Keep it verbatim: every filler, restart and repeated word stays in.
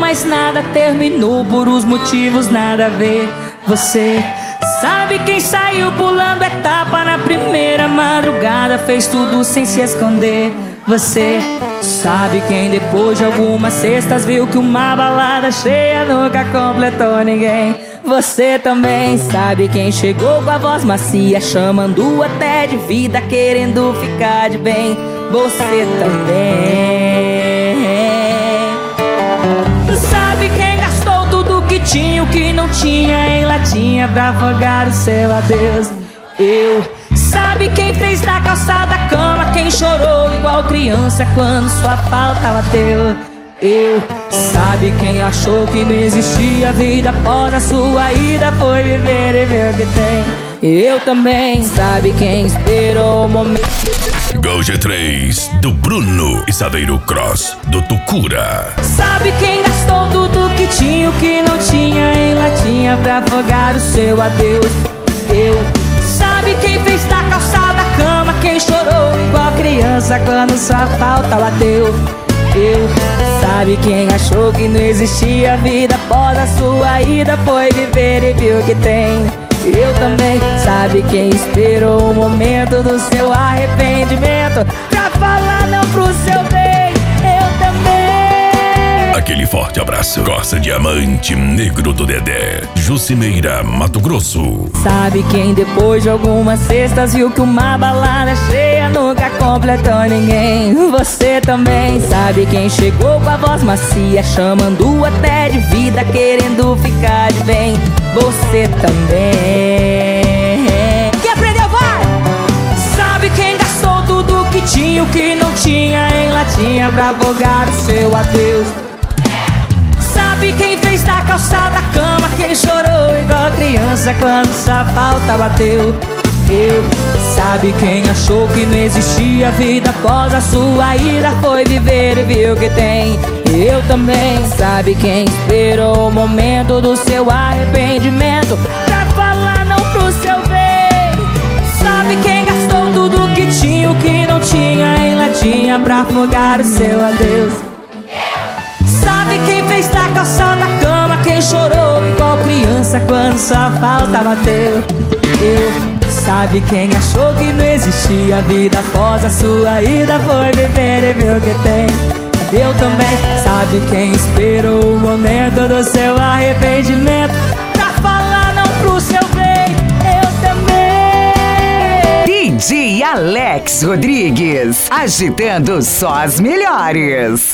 mas nada terminou por os motivos nada a ver. Você sabe quem saiu pulando etapa na primeira madrugada, fez tudo sem se esconder. Você sabe quem depois de algumas cestas viu que uma balada cheia nunca completou ninguém. Você também sabe quem chegou com a voz macia, chamando até de vida, querendo ficar de bem. Você também sabe quem gastou tudo que tinha, o que não tinha em latinha pra afogar o seu adeus. Eu sabe quem fez da calçada a cama, quem chorou igual criança quando sua falta bateu. Eu sabe quem achou que não existia vida após a sua ida, foi viver e ver o que tem. Eu também sabe quem esperou o momento. Gol G três do Bruno e Saveiro Cross do Tucura. Sabe quem gastou tudo que tinha, o que não tinha em latinha pra afogar o seu adeus. Eu sabe quem fez da calçada a cama, quem chorou igual criança quando sua falta bateu. Eu sabe quem achou que não existia vida após a sua ida, foi viver e viu que tem. Eu também sabe quem esperou o momento do seu arrependimento pra falar não pro seu bem. Eu também. Aquele forte abraço. Corsa Diamante Negro do Dedé, Jucimeira, Mato Grosso. Sabe quem depois de algumas cestas viu que uma balada cheia nunca completou ninguém. Você também sabe quem chegou com a voz macia, chamando até de vida, querendo ficar de bem. Você também. Quem aprendeu vai! Sabe quem gastou tudo que tinha, o que não tinha em latinha pra afogar o seu adeus. Sabe quem fez da calçada a cama, quem chorou igual criança quando sua falta bateu. Eu sabe quem achou que não existia vida após a sua ida, foi viver e viu que tem. Eu também sabe quem esperou o momento do seu arrependimento pra falar não pro seu bem. Sabe quem gastou tudo que tinha, o que não tinha em latinha pra afogar o seu adeus. Sabe quem fez da calçada a cama, quem chorou igual criança quando sua falta bateu. Eu sabe quem achou que não existia vida após a sua ida, foi viver e viu que tem. Eu também sabe quem esperou o momento do seu arrependimento pra falar não pro seu bem. Eu também. D J Alex Rodrigues, agitando só as melhores.